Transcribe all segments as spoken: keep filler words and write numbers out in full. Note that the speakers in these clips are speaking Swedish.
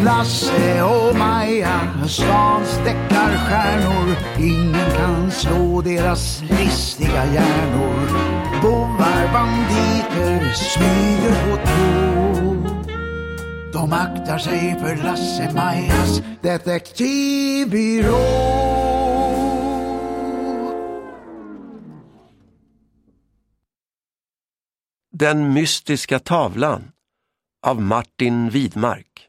Lasse och Maja, stans deckarstjärnor. Ingen kan slå deras listiga hjärnor. Bovar, banditer, smyger på tå. De aktar sig för Lasse Majas detektivbyrå. Den mystiska tavlan av Martin Widmark.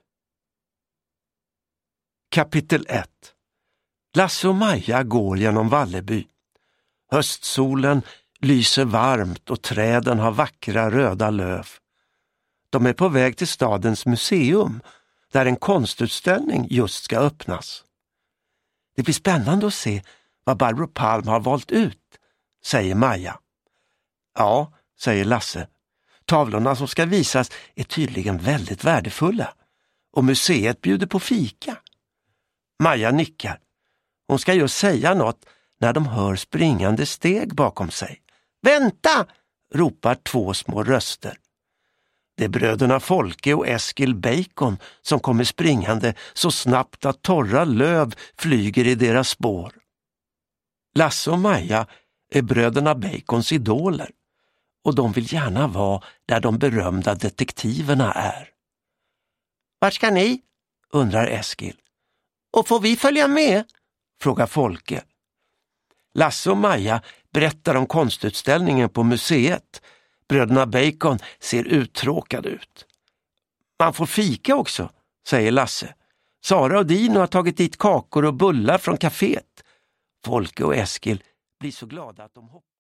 Kapitel ett. Lasse och Maja går genom Valleby. Höstsolen lyser varmt och träden har vackra röda löv. De är på väg till stadens museum där en konstutställning just ska öppnas. Det blir spännande att se vad Barbro Palm har valt ut, säger Maja. Ja, säger Lasse. Tavlorna som ska visas är tydligen väldigt värdefulla och museet bjuder på fika. Maja nickar. Hon ska ju säga något när de hör springande steg bakom sig. Vänta! Ropar två små röster. Det är bröderna Folke och Eskil Bacon som kommer springande så snabbt att torra löv flyger i deras spår. Lasse och Maja är bröderna Bacons idoler och de vill gärna vara där de berömda detektiverna är. Vart ska ni? Undrar Eskil. Och får vi följa med? Frågar Folke. Lasse och Maja berättar om konstutställningen på museet. Bröderna Bacon ser uttråkade ut. Man får fika också, säger Lasse. Sara och Dino har tagit dit kakor och bullar från kaféet. Folke och Eskil blir så glada att de hoppar.